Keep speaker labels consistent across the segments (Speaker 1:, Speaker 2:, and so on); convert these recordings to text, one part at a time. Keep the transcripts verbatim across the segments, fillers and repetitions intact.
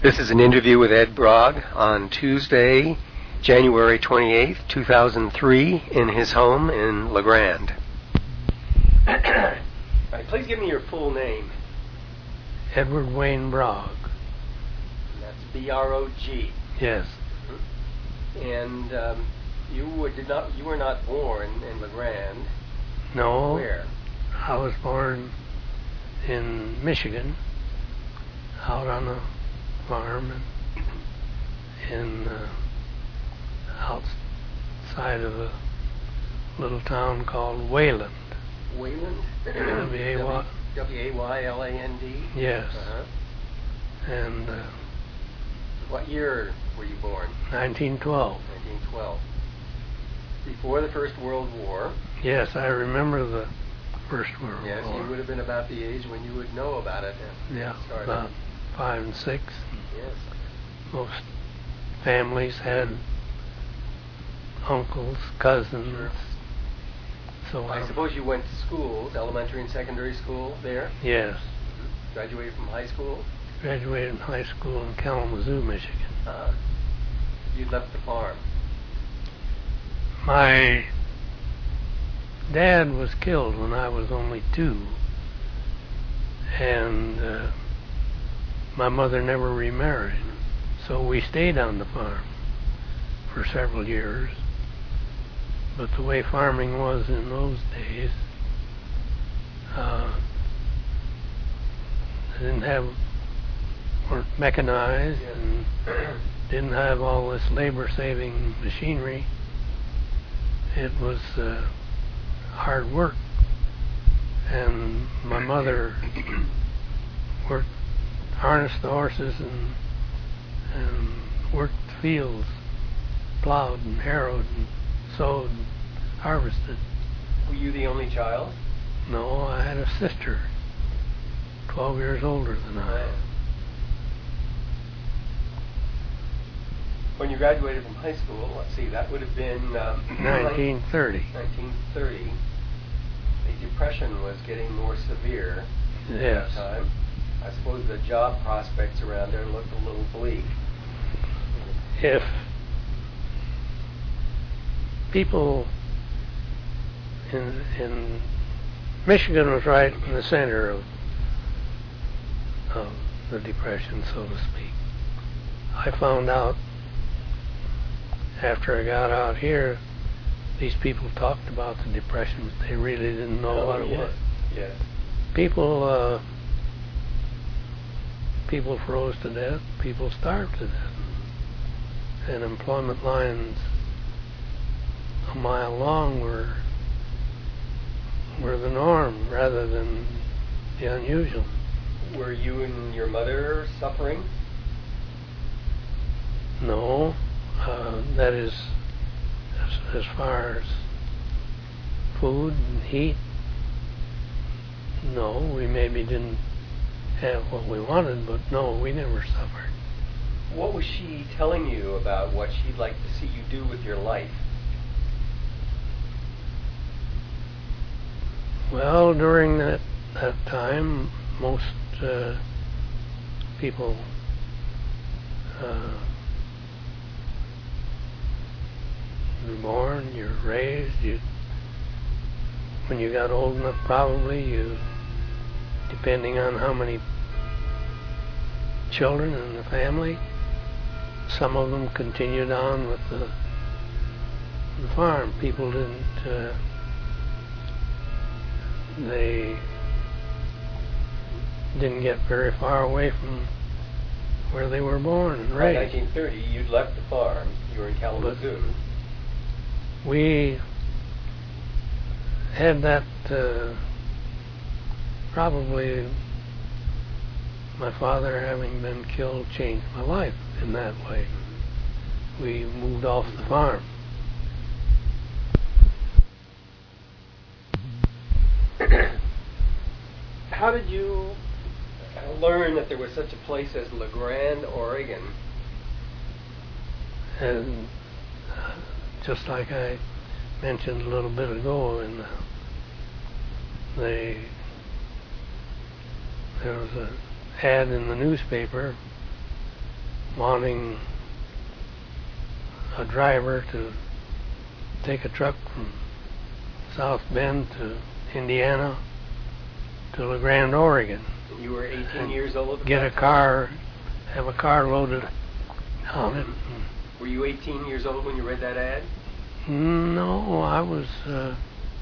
Speaker 1: This is an interview with Ed Brogg on Tuesday, January twenty-eighth, two thousand three, in his home in La Grande. Right, please give me your full name.
Speaker 2: Edward Wayne Brogg.
Speaker 1: That's B R O G.
Speaker 2: Yes.
Speaker 1: And um, you were did not you were not born in La Grande.
Speaker 2: No.
Speaker 1: Where?
Speaker 2: I was born in Michigan, out on a farm in uh, outside of a little town called Wayland.
Speaker 1: Wayland?
Speaker 2: W A Y
Speaker 1: W A Y L A N D?
Speaker 2: Yes.
Speaker 1: Uh-huh.
Speaker 2: And uh,
Speaker 1: what year were you born?
Speaker 2: nineteen twelve.
Speaker 1: nineteen twelve. Before the First World War.
Speaker 2: Yes, I remember the First World
Speaker 1: yes,
Speaker 2: War.
Speaker 1: Yes, you would have been about the age when you would know about it.
Speaker 2: Yeah,
Speaker 1: started.
Speaker 2: about five and six.
Speaker 1: Yes.
Speaker 2: Most families had uncles, cousins.
Speaker 1: Sure.
Speaker 2: So
Speaker 1: I
Speaker 2: um,
Speaker 1: suppose you went to schools, elementary and secondary school there?
Speaker 2: Yes.
Speaker 1: Mm-hmm. Graduated from high school?
Speaker 2: Graduated from high school in Kalamazoo, Michigan.
Speaker 1: Uh, you left the farm.
Speaker 2: My dad was killed when I was only two, and uh, my mother never remarried, so we stayed on the farm for several years. But the way farming was in those days, uh, they didn't have, weren't mechanized,
Speaker 1: yes.
Speaker 2: and didn't have all this labor-saving machinery. It was uh, hard work, and my mother worked, harnessed the horses and and worked the fields, plowed and harrowed and sowed and harvested.
Speaker 1: Were you the only child?
Speaker 2: No, I had a sister, twelve years older than I.
Speaker 1: When you graduated from high school, let's see, that would have been uh,
Speaker 2: nineteen thirty.
Speaker 1: nineteen thirty. The Depression was getting more severe
Speaker 2: Yes.
Speaker 1: at that time. I suppose the job prospects around there looked a little bleak.
Speaker 2: If people in in Michigan was right in the center of of the Depression, so to speak. I found out after I got out here, these people talked about the Depression, but they really didn't know
Speaker 1: oh,
Speaker 2: what it
Speaker 1: yes.
Speaker 2: was.
Speaker 1: Yes.
Speaker 2: People, uh, people froze to death. People starved to death, and employment lines a mile long were were the norm rather than the unusual.
Speaker 1: Were you and your mother suffering?
Speaker 2: No. Uh, that is, as, as far as food and heat, no, we maybe didn't have what we wanted, but no, we never suffered.
Speaker 1: What was she telling you about what she'd like to see you do with your life?
Speaker 2: Well, during that, that time, most uh, people uh, you're born, you're raised, you when you got old enough probably you depending on how many children in the family, some of them continued on with the, the farm. People didn't uh, they didn't get very far away from where they were born and
Speaker 1: By
Speaker 2: raised.
Speaker 1: nineteen thirty, you'd left the farm. You were in Kalamazoo.
Speaker 2: We had that uh, probably my father having been killed changed my life in that way. We moved off the farm.
Speaker 1: How did you learn that there was such a place as La Grande, Oregon?
Speaker 2: And uh, just like I mentioned a little bit ago, in the, they, there was an ad in the newspaper wanting a driver to take a truck from South Bend to Indiana to La Grande, Oregon.
Speaker 1: You were eighteen years old?
Speaker 2: Get a car, have a car loaded on it.
Speaker 1: Were you eighteen years old when you read that ad?
Speaker 2: No, I was uh,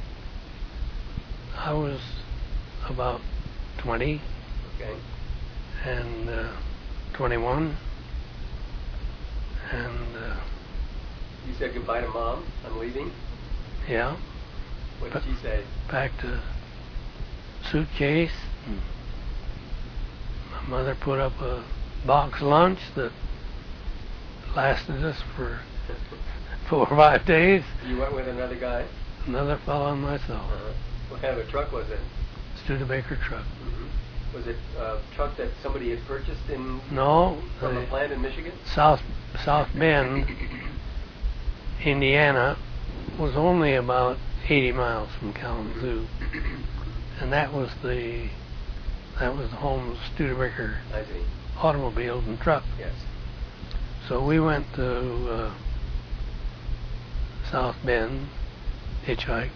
Speaker 2: I was about twenty.
Speaker 1: Okay.
Speaker 2: And uh, twenty-one. And uh,
Speaker 1: you said goodbye to Mom. I'm leaving.
Speaker 2: Yeah.
Speaker 1: What did she say?
Speaker 2: Packed a suitcase. My mother put up a box lunch that lasted us for four or five days.
Speaker 1: You went with another guy?
Speaker 2: Another fellow and myself.
Speaker 1: Uh-huh. What kind of a truck was it?
Speaker 2: Studebaker truck.
Speaker 1: Mm-hmm. Was it a truck that somebody had purchased in?
Speaker 2: No.
Speaker 1: From a plant in Michigan?
Speaker 2: South South Bend, Indiana, was only about eighty miles from Kalamazoo, and that was the that was the home of Studebaker
Speaker 1: I see.
Speaker 2: automobiles and trucks.
Speaker 1: Yes.
Speaker 2: So we went to uh, South Bend, hitchhiked,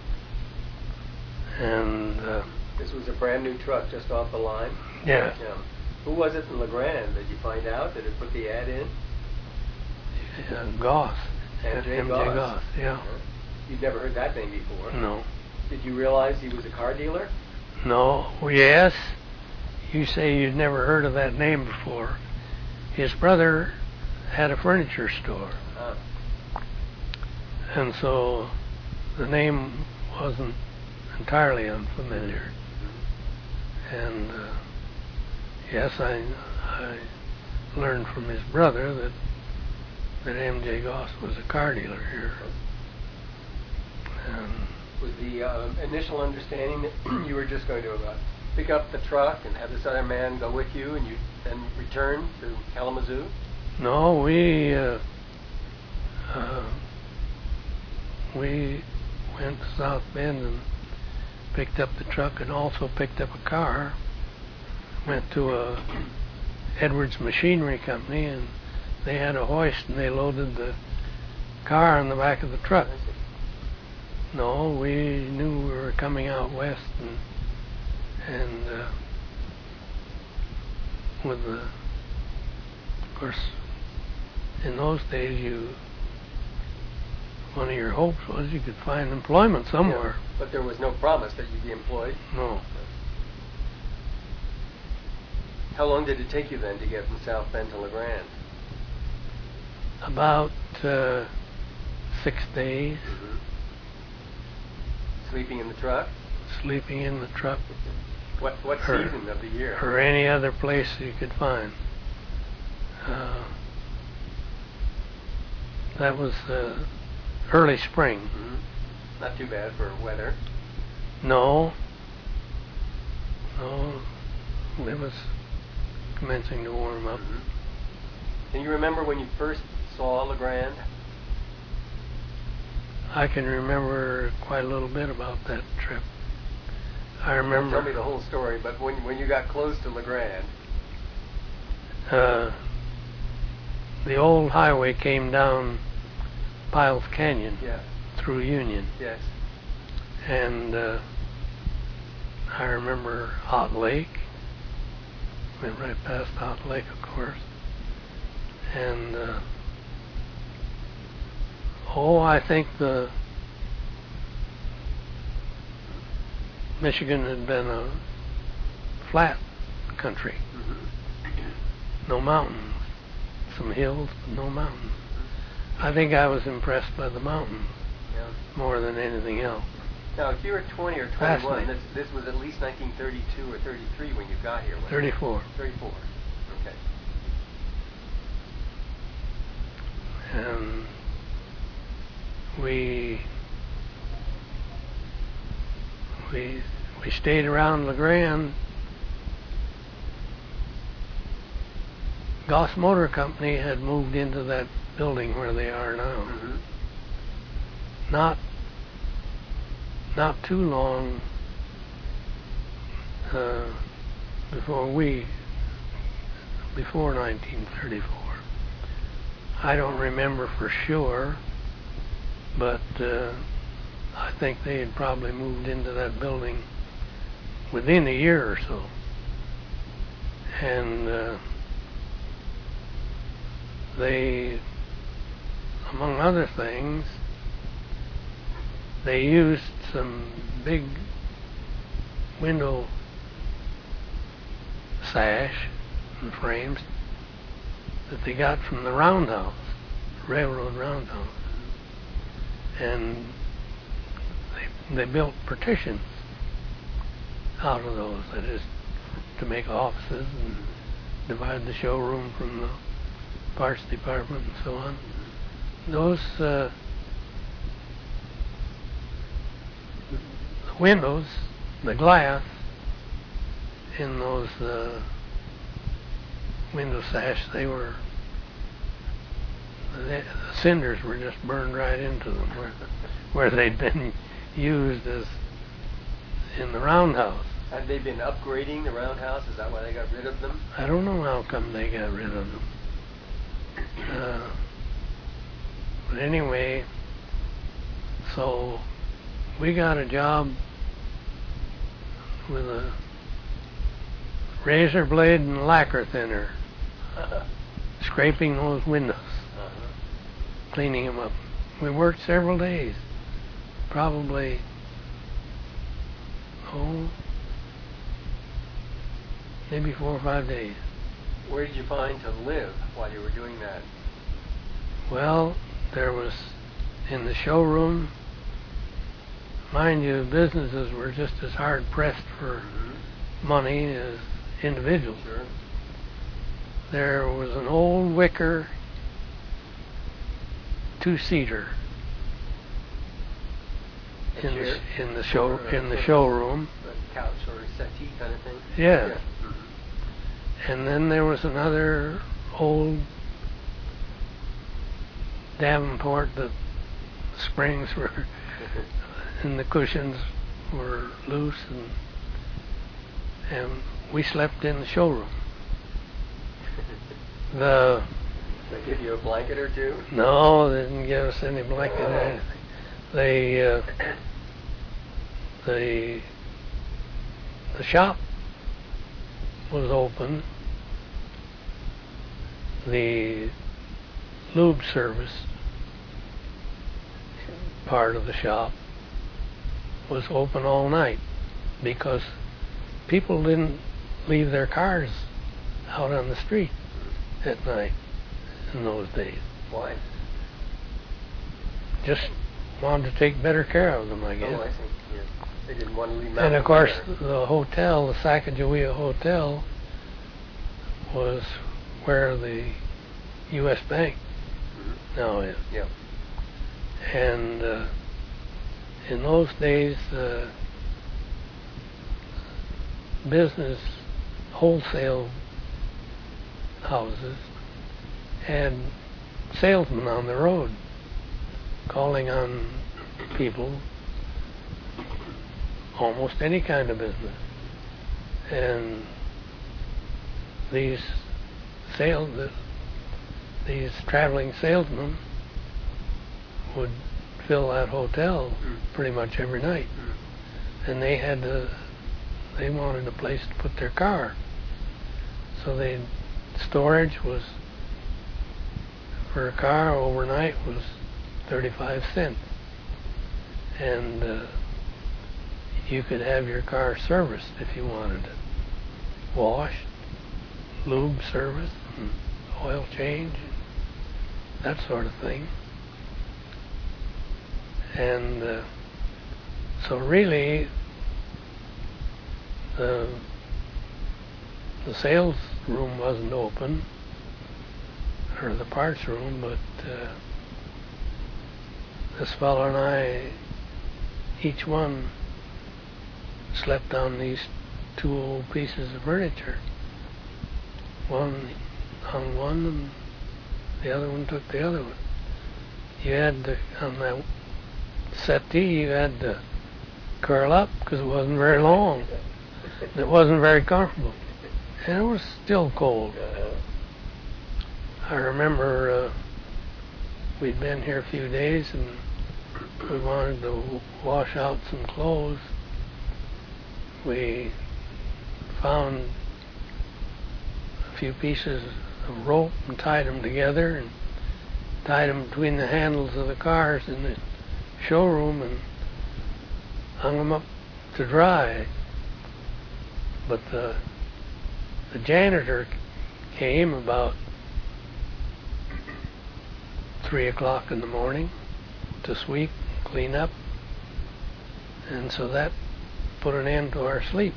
Speaker 2: and uh,
Speaker 1: this was a brand new truck just off the line.
Speaker 2: Yeah.
Speaker 1: yeah. Who was it in La Grande? Did you find out? Did it put the ad in?
Speaker 2: Uh, Goss.
Speaker 1: M J
Speaker 2: Goss.
Speaker 1: Goss.
Speaker 2: Yeah.
Speaker 1: Uh-huh. You'd never heard that name before.
Speaker 2: No.
Speaker 1: Did you realize he was a car dealer?
Speaker 2: No. Yes. You say you'd never heard of that name before. His brother had a furniture store.
Speaker 1: Ah.
Speaker 2: And so the name wasn't entirely unfamiliar. Mm-hmm. And uh, yes, I, I learned from his brother that that M J Goss was a car dealer here. And
Speaker 1: was the uh, initial understanding that you were just going to uh, pick up the truck and have this other man go with you, and you then return to Kalamazoo?
Speaker 2: No, we uh, uh, we went to South Bend and picked up the truck, and also picked up a car. Went to a Edwards Machinery Company, and they had a hoist, and they loaded the car on the back of the truck. No, we knew we were coming out west, and and uh, with the, of course, in those days, you one of your hopes was you could find employment somewhere.
Speaker 1: Yeah, but there was no promise that you'd be employed.
Speaker 2: No.
Speaker 1: How long did it take you then to get from South Bend to La Grande?
Speaker 2: About uh, six days.
Speaker 1: Mm-hmm. Sleeping in the truck?
Speaker 2: Sleeping in the truck.
Speaker 1: What what
Speaker 2: or,
Speaker 1: season of the year?
Speaker 2: Or any other place you could find. Uh, that was uh, early spring.
Speaker 1: Mm-hmm. Not too bad for weather.
Speaker 2: No. No. It was commencing to warm up.
Speaker 1: Mm-hmm. Can you remember when you first saw La Grande?
Speaker 2: I can remember quite a little bit about that trip. I remember.
Speaker 1: Don't tell me the whole story, but when when you got close to La Grande,
Speaker 2: uh, the old highway came down Piles Canyon.
Speaker 1: Yeah.
Speaker 2: Through Union.
Speaker 1: Yes.
Speaker 2: And uh, I remember Hot Lake. Went right past Hot Lake, of course. And uh, oh, I think the Michigan had been a flat country. Mm-hmm. No mountains. Some hills, but no mountains. I think I was impressed by the mountains.
Speaker 1: Yeah.
Speaker 2: More than anything else.
Speaker 1: Now, if you were twenty or twenty-one, this, this was at least nineteen thirty-two or thirty-three when you got here.
Speaker 2: thirty-four.
Speaker 1: thirty-four. Okay.
Speaker 2: And we we we stayed around La Grande. Goss Motor Company had moved into that building where they are now.
Speaker 1: Mm-hmm.
Speaker 2: Not not too long uh, before we before nineteen thirty-four. I don't remember for sure, but uh, I think they had probably moved into that building within a year or so. And uh, they, among other things, they used some big window sash and frames that they got from the roundhouse, railroad roundhouse. And they, they built partitions out of those, that is, to make offices and divide the showroom from the parts department and so on. Those uh, the windows, the glass in those uh, window sash, they were, the, the cinders were just burned right into them where, where they'd been used as in the roundhouse.
Speaker 1: Had they been upgrading the roundhouse? Is that why they got rid of them?
Speaker 2: I don't know how come they got rid of them. Uh, but anyway, so we got a job with a razor blade and lacquer thinner, scraping those windows, uh-huh. cleaning them up. We worked several days, probably, oh, maybe four or five days.
Speaker 1: Where did you find to live while you were doing that?
Speaker 2: Well, there was in the showroom. Mind you, businesses were just as hard pressed for mm-hmm. money as individuals.
Speaker 1: Sure.
Speaker 2: There was an old wicker two-seater in the, in the show or, uh, in the showroom.
Speaker 1: A couch or a settee kind of thing.
Speaker 2: Yeah.
Speaker 1: yeah.
Speaker 2: And then there was another old Davenport that the springs were and the cushions were loose, and and we slept in the showroom. The
Speaker 1: Did they give you a blanket or two?
Speaker 2: No, they didn't give us any blanket or anything. They uh, the the shop was open. The lube service part of the shop was open all night because people didn't leave their cars out on the street at night in those days.
Speaker 1: Why?
Speaker 2: Just wanted to take better care of them, I guess.
Speaker 1: Oh, I see. Yeah. They didn't want to leave them out.
Speaker 2: And of course,
Speaker 1: there.
Speaker 2: the hotel, the Sacagawea Hotel, was where the U S Bank mm-hmm. now is.
Speaker 1: Yeah.
Speaker 2: And uh, in those days, uh, business wholesale houses had salesmen on the road calling on people, almost any kind of business. And these sales, these traveling salesmen would fill that hotel pretty much every night. And they had to, they wanted a place to put their car. So they, storage was, for a car overnight was thirty-five cents. And uh, you could have your car serviced if you wanted it. Washed, lube service, and oil change, that sort of thing. And uh, so really, the the sales room wasn't open, or the parts room, but uh, this fellow and I, each one slept on these two old pieces of furniture. One on one, and the other one took the other one. You had to, on that settee, you had to curl up because it wasn't very long. It wasn't very comfortable. And it was still cold. I remember uh, we'd been here a few days and we wanted to w- wash out some clothes. We found a few pieces of rope and tied them together and tied them between the handles of the cars in the showroom and hung them up to dry. But the, the janitor came about three o'clock in the morning to sweep, clean up, and so that put an end to our sleep.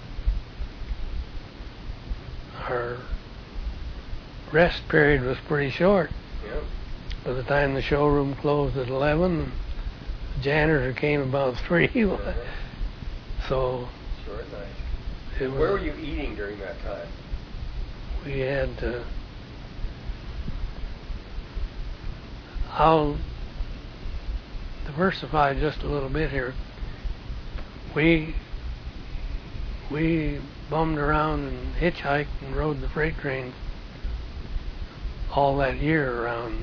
Speaker 2: Our rest period was pretty short.
Speaker 1: Yep. By
Speaker 2: the time the showroom closed at eleven, the janitor came about three.
Speaker 1: Uh-huh.
Speaker 2: So
Speaker 1: short night.
Speaker 2: It was,
Speaker 1: where were you eating during that time?
Speaker 2: We had. Uh, I'll diversify just a little bit here. We we bummed around and hitchhiked and rode the freight trains all that year around,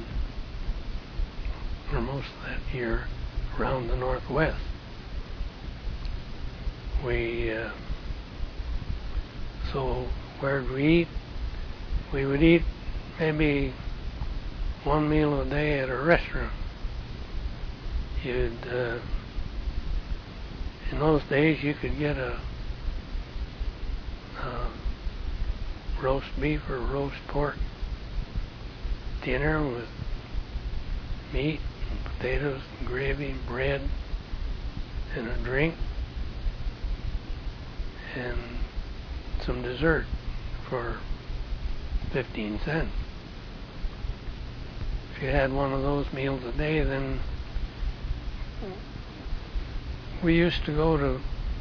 Speaker 2: or most of that year, around the Northwest. We uh, so where'd we eat? We would eat maybe one meal a day at a restaurant. You'd uh, in those days you could get a, a roast beef or roast pork dinner with meat and potatoes and gravy and bread and a drink and some dessert for fifteen cents. If you had one of those meals a day, then we used to go to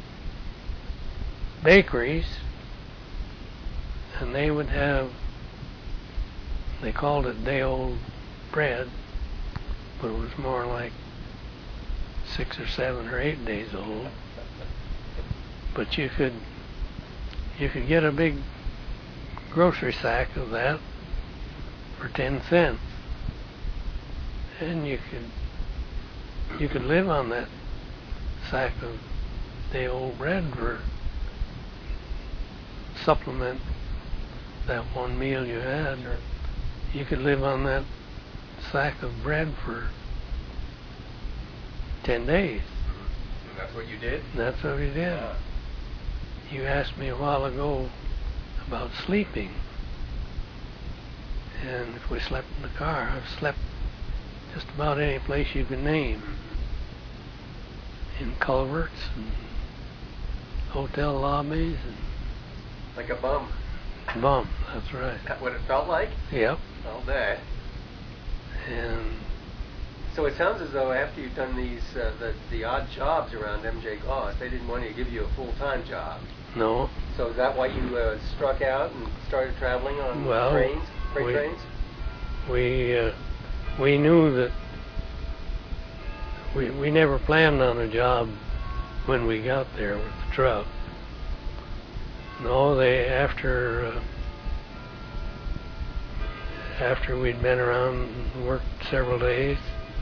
Speaker 2: bakeries and they would have, they called it day old bread, but it was more like six or seven or eight days old. But you could you could get a big grocery sack of that for ten cents, and you could you could live on that sack of day old bread for supplement that one meal you had. Or you could live on that sack of bread for ten days.
Speaker 1: And that's what you did?
Speaker 2: That's what we did.
Speaker 1: Yeah.
Speaker 2: You asked me a while ago about sleeping. And if we slept in the car, I've slept just about any place you can name. In culverts and hotel lobbies and
Speaker 1: like a bum.
Speaker 2: Bum, that's right.
Speaker 1: Is that what it felt like?
Speaker 2: Yep.
Speaker 1: All day.
Speaker 2: And
Speaker 1: so it sounds as though after you've done these uh, the the odd jobs around M J Goss, they didn't want to give you a full time job.
Speaker 2: No.
Speaker 1: So is that why you uh, struck out and started traveling on
Speaker 2: well,
Speaker 1: trains, freight
Speaker 2: we,
Speaker 1: trains?
Speaker 2: We uh, we knew that we we never planned on a job when we got there with the truck. No, they after uh, after we'd been around and worked several days,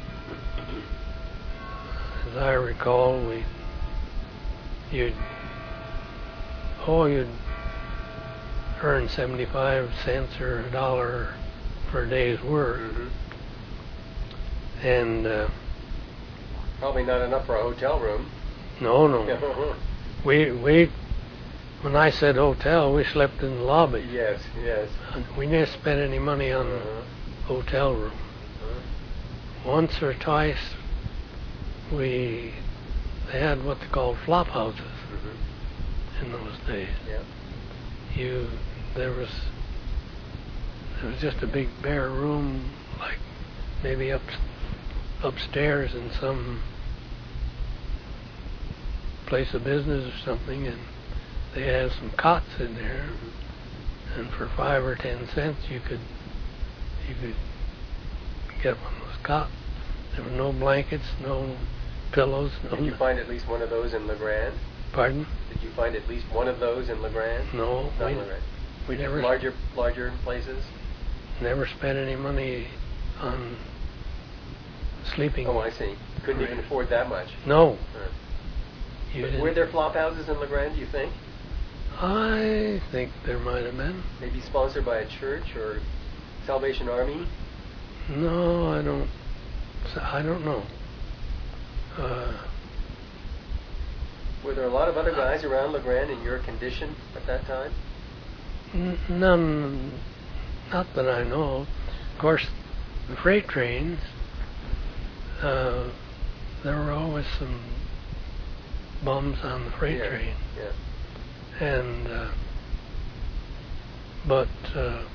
Speaker 2: as I recall, we you'd oh you'd earn seventy-five cents or a dollar for a day's work,
Speaker 1: Mm-hmm.
Speaker 2: and uh,
Speaker 1: probably not enough for a hotel room.
Speaker 2: no, no, we we. When I said hotel, we slept in the lobby.
Speaker 1: Yes, yes.
Speaker 2: We never spent any money on
Speaker 1: Uh-huh.
Speaker 2: the hotel room.
Speaker 1: Uh-huh.
Speaker 2: Once or twice, we they had what they called flop houses
Speaker 1: Mm-hmm.
Speaker 2: in those days.
Speaker 1: Yeah.
Speaker 2: You there was there was just a big bare room, like maybe up upstairs in some place of business or something, and they had some cots in there,
Speaker 1: Mm-hmm.
Speaker 2: and for five or ten cents you could you could get one of those cots. There were no blankets, no pillows. No
Speaker 1: Did you find at least one of those in LeGrand?
Speaker 2: Pardon?
Speaker 1: Did you find at least one of those in LeGrand?
Speaker 2: No,
Speaker 1: Not
Speaker 2: we,
Speaker 1: LeGrand.
Speaker 2: we never
Speaker 1: Larger, larger places.
Speaker 2: never spent any money on sleeping.
Speaker 1: Oh, I see. Couldn't even afford that much.
Speaker 2: No.
Speaker 1: Right.
Speaker 2: You
Speaker 1: But were there flop houses in La Grande, do you think?
Speaker 2: I think there might have been.
Speaker 1: Maybe sponsored by a church or Salvation Army?
Speaker 2: No, I don't. I don't know. Uh,
Speaker 1: Were there a lot of other guys around La Grande in your condition at that time?
Speaker 2: n- none, not that I know of. Of course, the freight trains, uh, there were always some bums on the freight
Speaker 1: yeah.
Speaker 2: train.
Speaker 1: Yeah.
Speaker 2: And, uh, but, uh,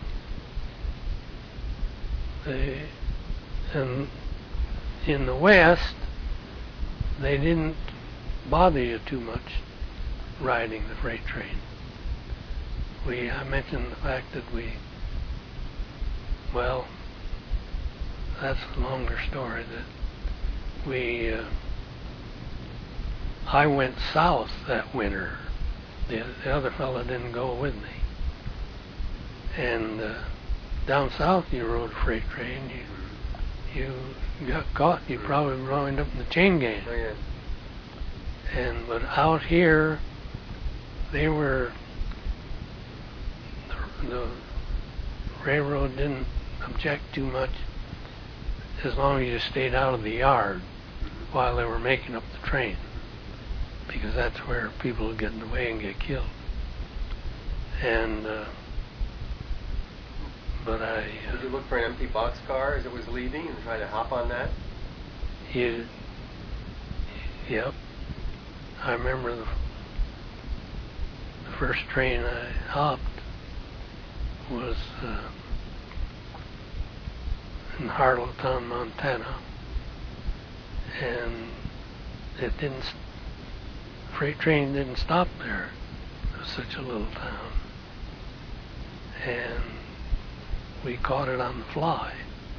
Speaker 2: they, and in the West, they didn't bother you too much riding the freight train. We, I mentioned the fact that we, well, that's a longer story, that we, uh, I went south that winter. The, the other fellow didn't go with me. And uh, down south you rode a freight train, you, you got caught, you probably wound up in the chain gang.
Speaker 1: Oh, yeah.
Speaker 2: And but out here, they were, the, the railroad didn't object too much as long as you stayed out of the yard while they were making up the train, because that's where people would get in the way and get killed. And uh, but I uh,
Speaker 1: Did you look for an empty boxcar as it was leaving and try to hop on that?
Speaker 2: you yep. I remember the, the first train I hopped was uh, in Harlowtown, Montana, and it didn't. Freight train didn't stop there. It was such a little town, and we caught it on the fly.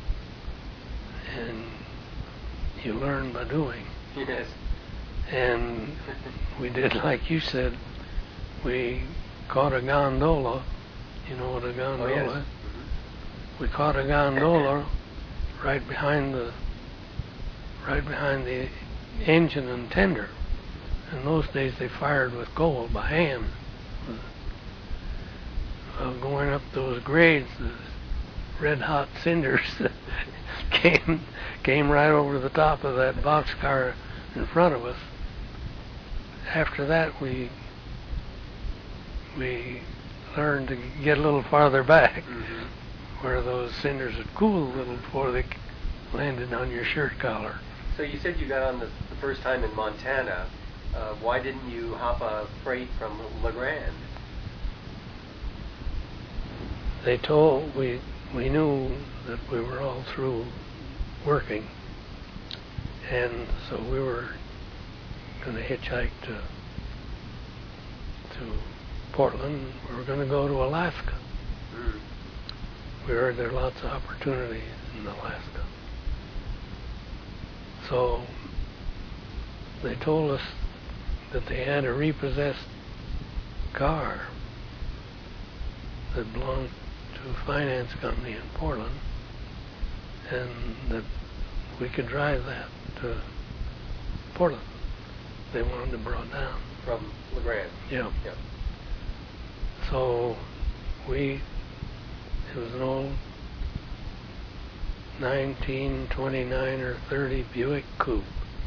Speaker 2: And you learn by doing.
Speaker 1: Yes.
Speaker 2: And we did like you said. We caught a gondola. You know what a gondola
Speaker 1: Oh, yes.
Speaker 2: is? We caught a gondola right behind the right behind the engine and tender. In those days, they fired with gold by hand. Uh, going up those grades, the red-hot cinders came came right over the top of that boxcar in front of us. After that, we we learned to get a little farther back, mm-hmm. where those cinders would cool a little before they landed on your shirt collar.
Speaker 1: So you said you got on the, the first time in Montana. Uh, why didn't you hop a freight from La Grande?
Speaker 2: They told we we knew that we were all through working, and so we were going to hitchhike to to Portland. We were going to go to Alaska.
Speaker 1: Mm.
Speaker 2: We heard there are lots of opportunities in Alaska. So they told us that they had a repossessed car that belonged to a finance company in Portland, and that we could drive that to Portland. They wanted it brought down.
Speaker 1: From La Grande?
Speaker 2: Yeah.
Speaker 1: Yeah.
Speaker 2: So we, it was an old nineteen twenty-nine or thirty Buick Coupe.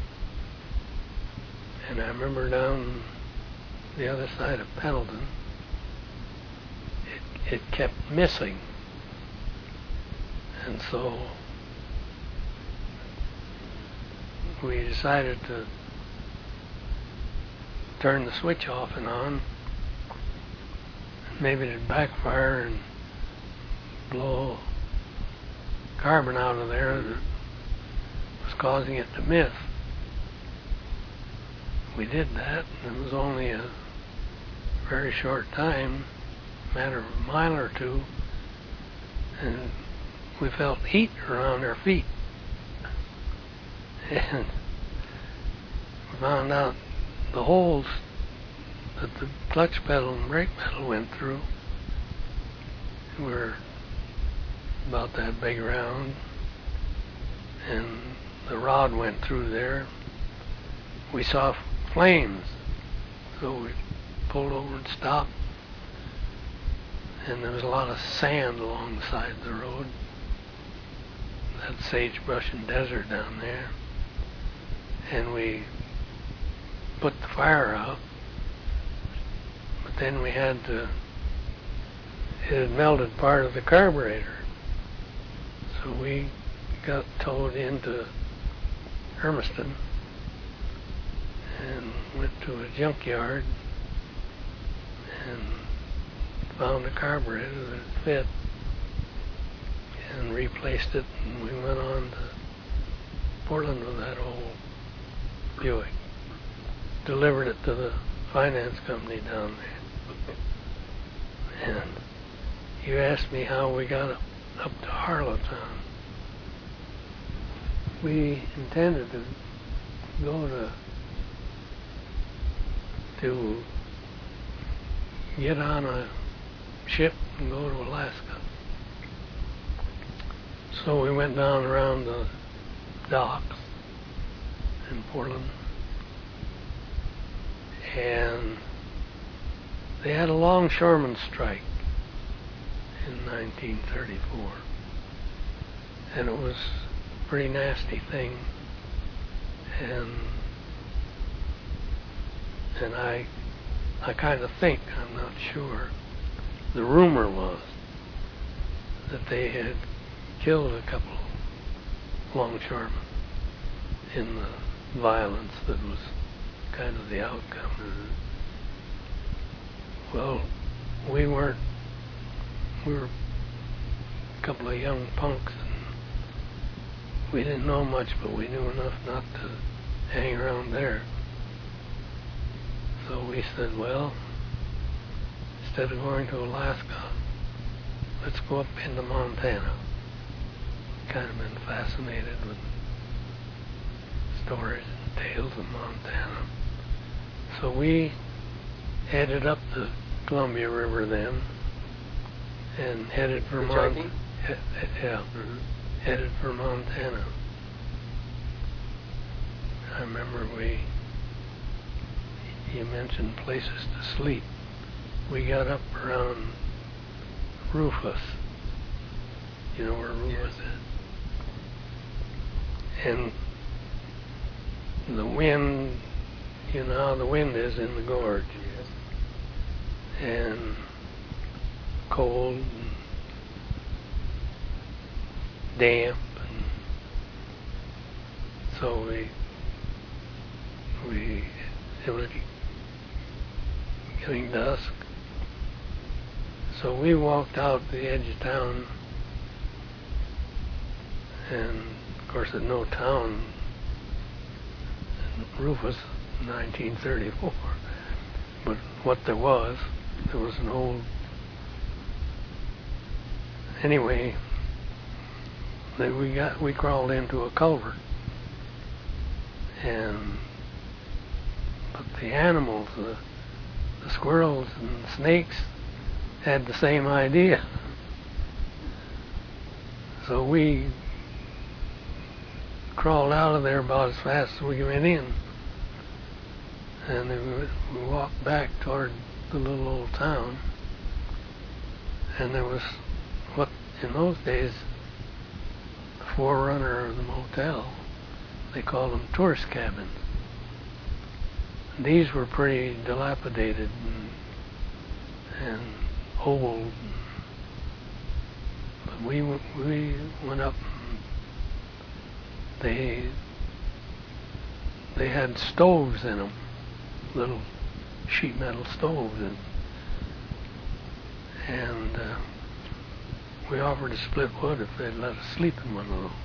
Speaker 2: And I remember down the other side of Pendleton, it, it kept missing. And so we decided to turn the switch off and on. Maybe it'd backfire and blow carbon out of there that was causing it to miss. We did that, and it was only a very short time, a matter of a mile or two, and we felt heat around our feet. And we found out the holes that the clutch pedal and brake pedal went through were about that big around, and the rod went through there. We saw flames, so we pulled over and stopped. And there was a lot of sand along the side of the road. That sagebrush and desert down there. And we put the fire out. But then we had to, it had melted part of the carburetor. So we got towed into Hermiston and went to a junkyard and found a carburetor that fit and replaced it, and we went on to Portland with that old Buick. Delivered it to the finance company down there. And you asked me how we got up, up to Harlowtown. We intended to go to to get on a ship and go to Alaska. So we went down around the docks in Portland, and they had a longshoreman strike in nineteen thirty-four, and it was a pretty nasty thing, and and I I kind of think, I'm not sure, the rumor was that they had killed a couple longshoremen in the violence that was kind of the outcome. Mm-hmm. Well, we weren't, we were a couple of young punks, and we didn't know much, but we knew enough not to hang around there. So we said, well, instead of going to Alaska, let's go up into Montana. Kind of been fascinated with stories and tales of Montana. So we headed up the Columbia River then, and headed for Montana. He- yeah, mm-hmm. headed for Montana. I remember we. You mentioned places to sleep. We got up around Rufus. You know where Rufus
Speaker 1: Yes.
Speaker 2: is? And the wind, you know how the wind is in the gorge.
Speaker 1: Yes.
Speaker 2: And cold and damp. And so we, we, it was getting dusk. So we walked out the edge of town, and of course there's no town in Rufus in nineteen thirty-four, but what there was, there was an old, anyway, that we got, we crawled into a culvert, and but the animals, the The squirrels and snakes had the same idea. So we crawled out of there about as fast as we went in. And then we walked back toward the little old town. And there was what, in those days, the forerunner of the motel, they called them tourist cabins. These were pretty dilapidated and, and old. But we we went up. And they they had stoves in them, little sheet metal stoves, and and uh, we offered to split wood if they'd let us sleep in one of them.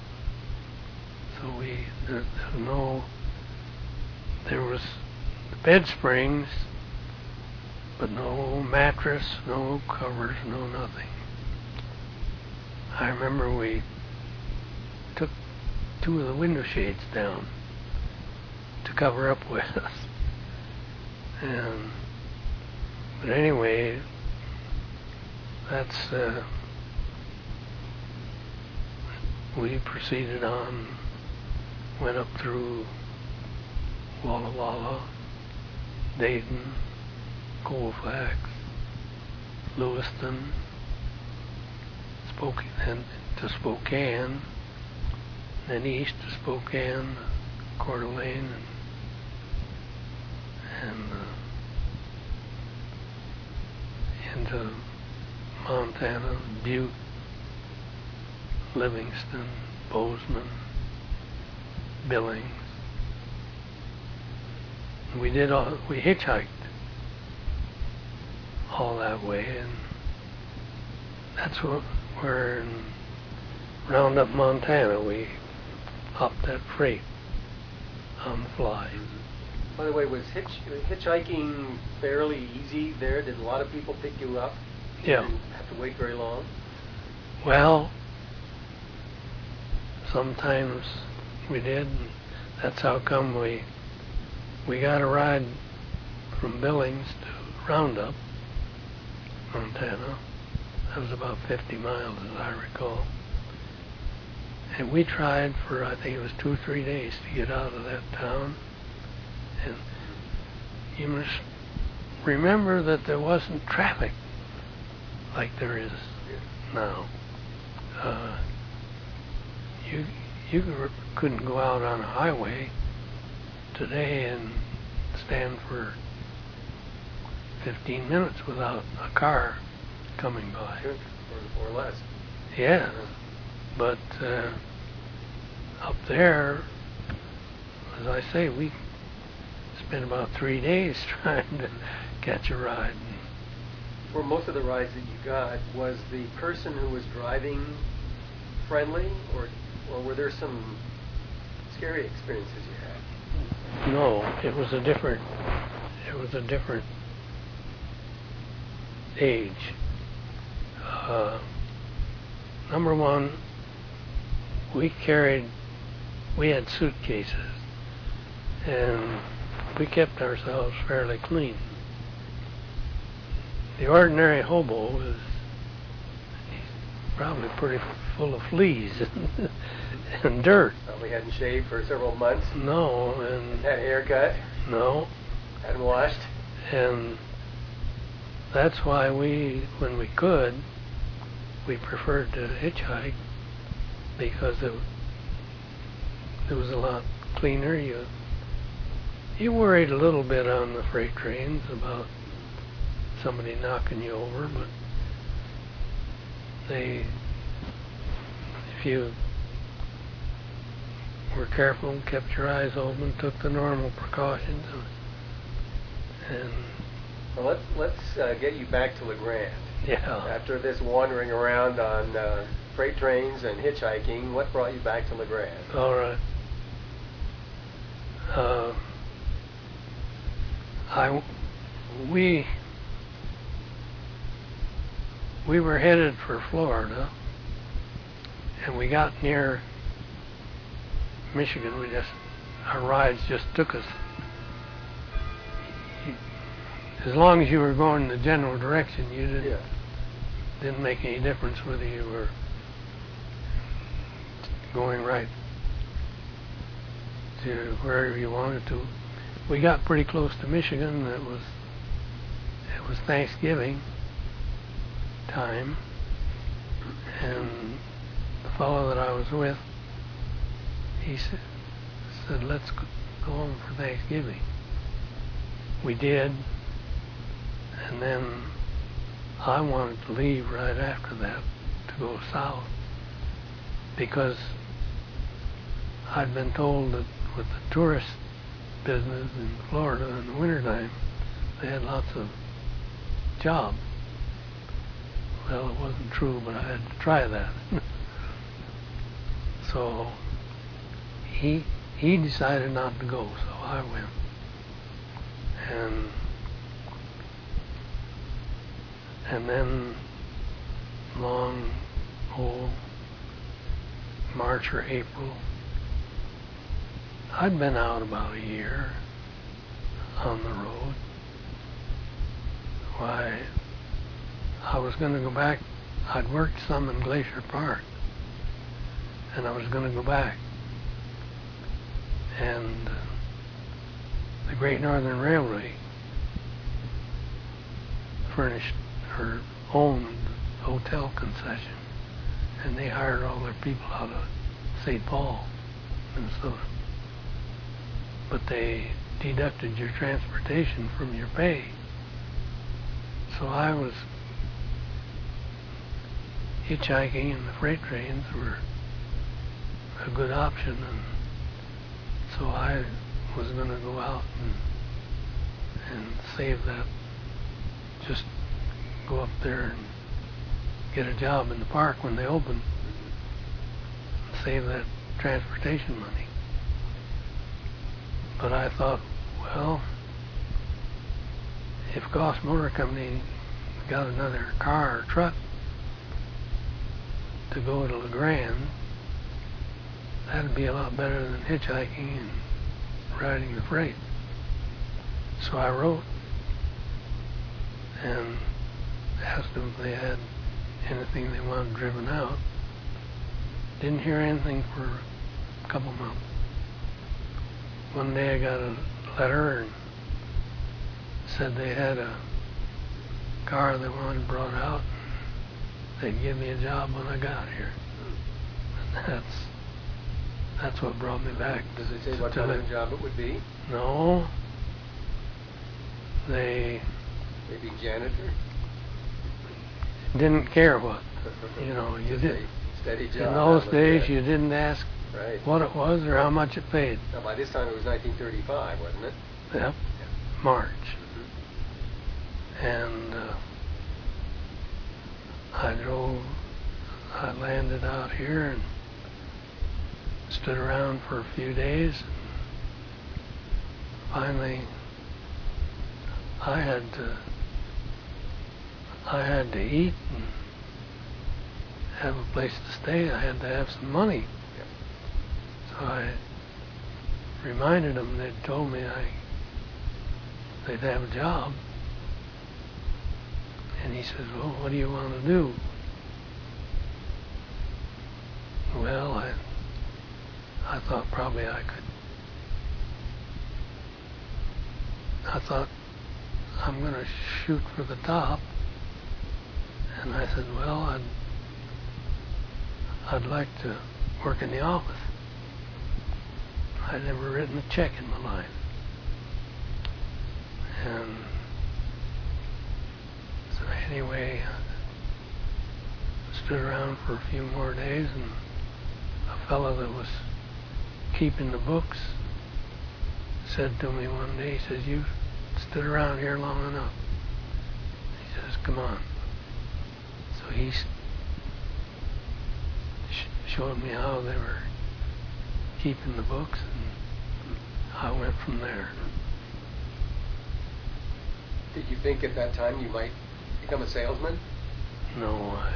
Speaker 2: So we there, there was no. There was bed springs, but no mattress, no covers, no nothing. I remember we took two of the window shades down to cover up with us. And, but anyway, that's, uh, we proceeded on went up through Walla Walla, Dayton, Colfax, Lewiston, Spokane, and to Spokane, then east to Spokane, Coeur d'Alene, and, and uh, into Montana, Butte, Livingston, Bozeman, Billings. We did all, we hitchhiked all that way, and that's what where in Roundup, Montana, we hopped that freight on the fly.
Speaker 1: By the way, was hitch, hitchhiking fairly easy there? Did a lot of people pick you up?
Speaker 2: Yeah.
Speaker 1: You didn't have to wait very long?
Speaker 2: Well, sometimes we did. And that's how come we we got a ride from Billings to Roundup, Montana. That was about fifty miles, as I recall. And we tried for, I think it was two or three days to get out of that town. And you must remember that there wasn't traffic like there is now. Uh, you you couldn't go out on a highway today and stand for fifteen minutes without a car coming by.
Speaker 1: Sure. Or, or less.
Speaker 2: Yeah. But uh, up there, as I say, we spent about three days trying to catch a ride.
Speaker 1: For most of the rides that you got, was the person who was driving friendly, or or were there some scary experiences you had?
Speaker 2: No, it was a different. It was a different age. Uh, number one, we carried, we had suitcases, and we kept ourselves fairly clean. The ordinary hobo was probably pretty full of fleas and, and dirt.
Speaker 1: Probably hadn't shaved for several months.
Speaker 2: No, and
Speaker 1: had a haircut.
Speaker 2: No,
Speaker 1: hadn't washed.
Speaker 2: And that's why we, when we could, we preferred to hitchhike, because it, it was a lot cleaner. You you worried a little bit on the freight trains about somebody knocking you over, but they, if you were careful, kept your eyes open, took the normal precautions, and
Speaker 1: well, let's let's uh, get you back to LeGrand.
Speaker 2: Yeah.
Speaker 1: After this wandering around on uh, freight trains and hitchhiking, what brought you back to LeGrand?
Speaker 2: All right. Uh, I we we were headed for Florida, and we got near Michigan. We just our rides just took us. As long as you were going in the general direction, you didn't
Speaker 1: yeah.
Speaker 2: didn't make any difference whether you were going right to wherever you wanted to. We got pretty close to Michigan. It was it was Thanksgiving time, and the fellow that I was with, he said, said let's go home for Thanksgiving. We did. And then I wanted to leave right after that to go south, because I'd been told that with the tourist business in Florida in the wintertime, they had lots of jobs. Well, it wasn't true, but I had to try that. So he he decided not to go, so I went. And And then long, oh, March or April, I'd been out about a year on the road. Why, I was going to go back. I'd worked some in Glacier Park, and I was going to go back and uh, the Great Northern Railway furnished or owned the hotel concession, and they hired all their people out of Saint Paul, Minnesota. But they deducted your transportation from your pay. So I was hitchhiking, and the freight trains were a good option, and so I was going to go out and and save that, just go up there and get a job in the park when they open, and save that transportation money. But I thought, well, if Goss Motor Company got another car or truck to go to LeGrand, that'd be a lot better than hitchhiking and riding the freight. So I wrote and asked them if they had anything they wanted driven out. Didn't hear anything for a couple months. One day I got a letter and said they had a car they wanted brought out. They'd give me a job when I got here. And that's that's what brought me back.
Speaker 1: Does it say what kind of job it would be?
Speaker 2: No. They
Speaker 1: maybe janitor?
Speaker 2: Didn't care what. You know, you did.
Speaker 1: Steady job.
Speaker 2: In those days, you didn't ask
Speaker 1: right.
Speaker 2: what it was or how much it paid.
Speaker 1: Now, by this time, it was nineteen thirty-five, wasn't it?
Speaker 2: Yep.
Speaker 1: Yeah.
Speaker 2: March.
Speaker 1: Mm-hmm.
Speaker 2: And uh, I drove, I landed out here and stood around for a few days. Finally, I had to, I had to eat and have a place to stay. I had to have some money.
Speaker 1: Yep.
Speaker 2: So I reminded them they'd told me I they'd have a job. And he says, well, what do you want to do? Well, I I thought probably I could. I thought I'm going to shoot for the top. And I said, well, I'd, I'd like to work in the office. I'd never written a check in my life. And so anyway, I stood around for a few more days, and a fellow that was keeping the books said to me one day, he says, you've stood around here long enough. He says, come on. So he sh- showed me how they were keeping the books, and I went from there.
Speaker 1: Did you think at that time you might become a salesman?
Speaker 2: No, I,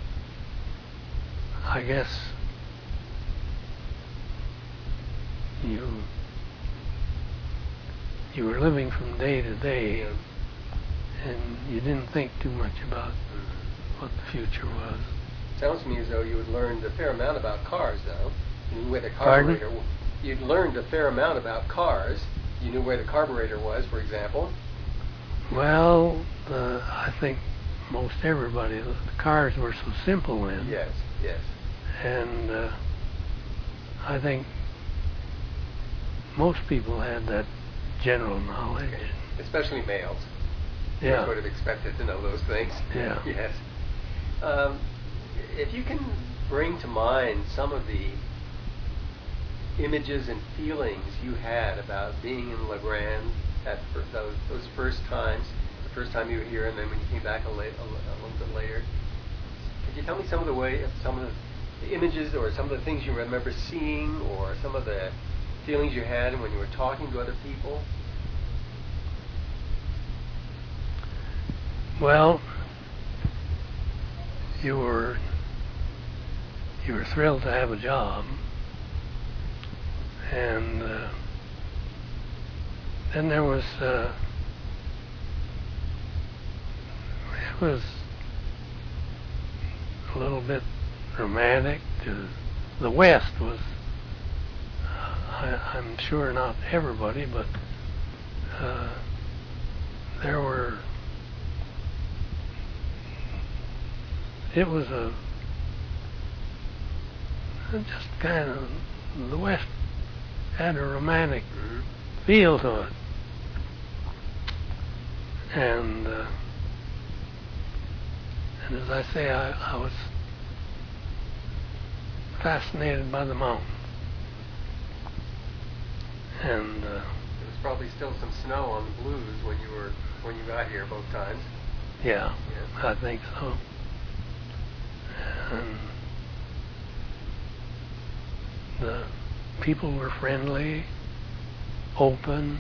Speaker 2: I guess you you were living from day to day, and, and you didn't think too much about what the future was.
Speaker 1: Sounds to me as though you had learned a fair amount about cars, though. You knew where the carburetor.
Speaker 2: Pardon?
Speaker 1: You'd learned a fair amount about cars. You knew where the carburetor was, for example.
Speaker 2: Well, uh, I think most everybody. The cars were so simple then.
Speaker 1: Yes, yes.
Speaker 2: And uh, I think most people had that general knowledge.
Speaker 1: Especially males.
Speaker 2: Yeah.
Speaker 1: You would have expected to know those things.
Speaker 2: Yeah.
Speaker 1: Yes. Um, if you can bring to mind some of the images and feelings you had about being in LeGrand at fir- those, those first times, the first time you were here, and then when you came back a, la- a, a little bit later, could you tell me some of the way, some of the images, or some of the things you remember seeing, or some of the feelings you had when you were talking to other people?
Speaker 2: Well, you were you were thrilled to have a job, and uh, then there was uh, it was a little bit romantic. To, the West was, uh, I, I'm sure not everybody, but uh, there were, it was a, just kind of, the West had a romantic feel to it. And, uh, and as I say, I, I was fascinated by the mountains. And uh,
Speaker 1: there was probably still some snow on the Blues when you were when you got here both times.
Speaker 2: Yeah,
Speaker 1: yeah.
Speaker 2: I think so. And the people were friendly, open,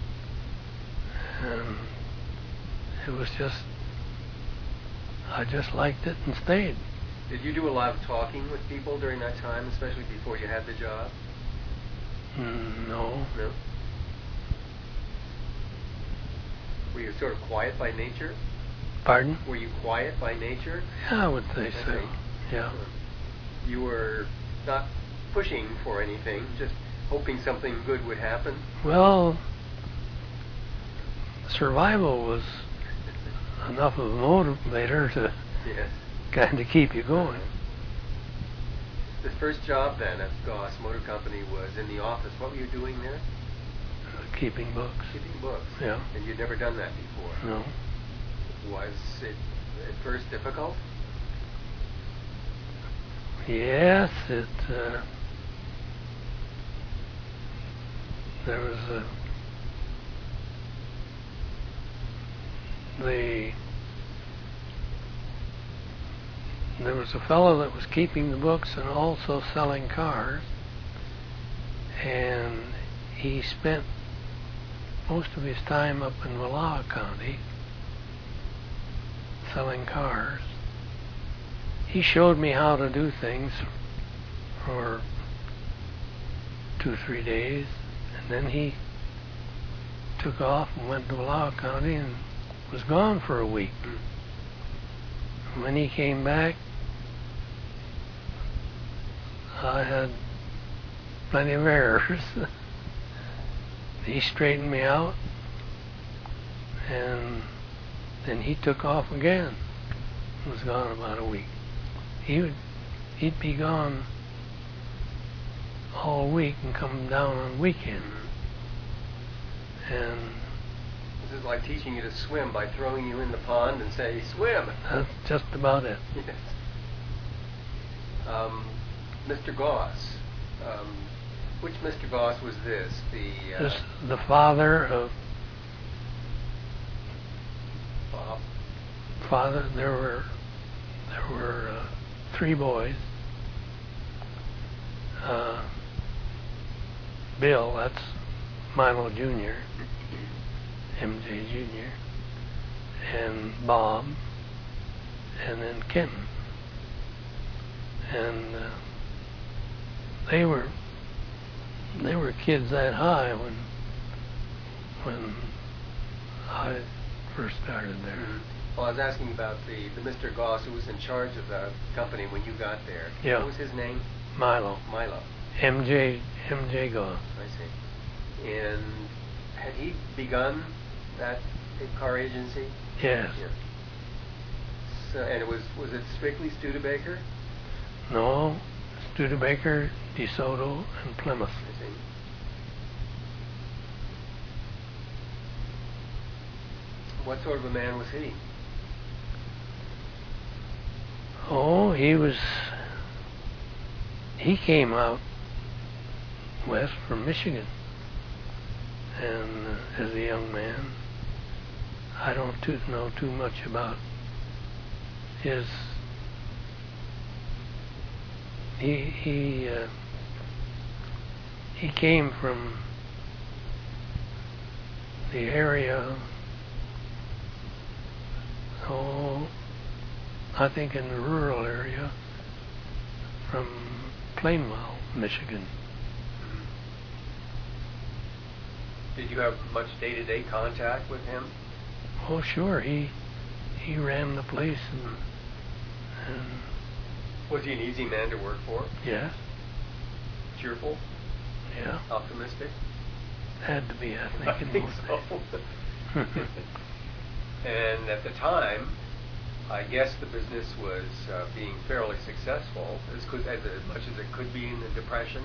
Speaker 2: and it was just, I just liked it and stayed.
Speaker 1: Did you do a lot of talking with people during that time, especially before you had the job?
Speaker 2: Mm, no.
Speaker 1: No? Were you sort of quiet by nature?
Speaker 2: Pardon?
Speaker 1: Were you quiet by nature?
Speaker 2: Yeah, I would say
Speaker 1: I
Speaker 2: so.
Speaker 1: think.
Speaker 2: Yeah.
Speaker 1: You were not pushing for anything, just hoping something good would happen?
Speaker 2: Well, survival was enough of a motivator to
Speaker 1: yes.
Speaker 2: kind of keep you going.
Speaker 1: The first job then at Goss Motor Company was in the office. What were you doing there?
Speaker 2: Uh, keeping books.
Speaker 1: Keeping books.
Speaker 2: Yeah.
Speaker 1: And you'd never done that before?
Speaker 2: No.
Speaker 1: Was it at first difficult?
Speaker 2: Yes, it. Uh, there was a the there was a fellow that was keeping the books and also selling cars, and he spent most of his time up in Wallowa County selling cars. He showed me how to do things for two, three days, and then he took off and went to Wallowa County and was gone for a week. And when he came back, I had plenty of errors. He straightened me out, and then he took off again. Was gone about a week. He would, he'd be gone all week and come down on weekends. And
Speaker 1: this is like teaching you to swim by throwing you in the pond and say, swim.
Speaker 2: That's just about it.
Speaker 1: Yes. Um, Mister Goss. Um, which Mister Goss was this? The uh,
Speaker 2: this, the father of
Speaker 1: Bob.
Speaker 2: Father. There were there were uh, three boys. Uh, Bill, that's Milo Junior, M J Junior, and Bob, and then Kenton. And uh, they were they were kids that high when when I first started there.
Speaker 1: Well, I was asking about the, the Mister Goss who was in charge of the company when you got there.
Speaker 2: Yeah.
Speaker 1: What was his name?
Speaker 2: Milo.
Speaker 1: Milo.
Speaker 2: M J M J Goss.
Speaker 1: I see. And had he begun that car agency?
Speaker 2: Yes.
Speaker 1: Yeah. So, and it was was it strictly Studebaker?
Speaker 2: No, Studebaker, DeSoto, and Plymouth.
Speaker 1: I see. What sort of a man was he?
Speaker 2: Oh, he was. He came out west from Michigan, and uh, as a young man, I don't too, know too much about his. He he uh, he came from the area. Oh, I think in the rural area from Plainwell, Michigan.
Speaker 1: Did you have much day-to-day contact with him?
Speaker 2: Oh, sure. He he ran the place, and, and
Speaker 1: was he an easy man to work for?
Speaker 2: yes,
Speaker 1: Cheerful?
Speaker 2: Yeah.
Speaker 1: Optimistic?
Speaker 2: Had to be, I think.
Speaker 1: I
Speaker 2: in
Speaker 1: think
Speaker 2: those
Speaker 1: so.
Speaker 2: days.
Speaker 1: And at the time, I guess the business was uh, being fairly successful, as, could, as, as much as it could be in the Depression.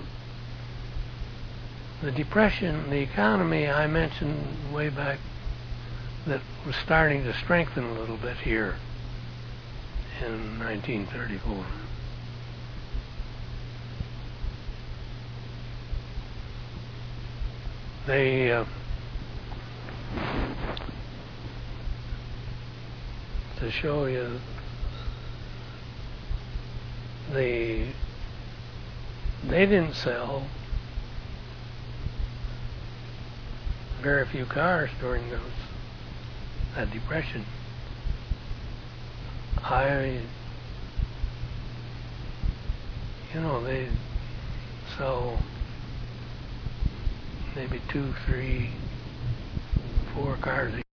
Speaker 2: The Depression, the economy I mentioned way back, that was starting to strengthen a little bit here in nineteen thirty-four. They uh, to show you the they didn't sell very few cars during those that depression. I you know they sell maybe two, three, four cars a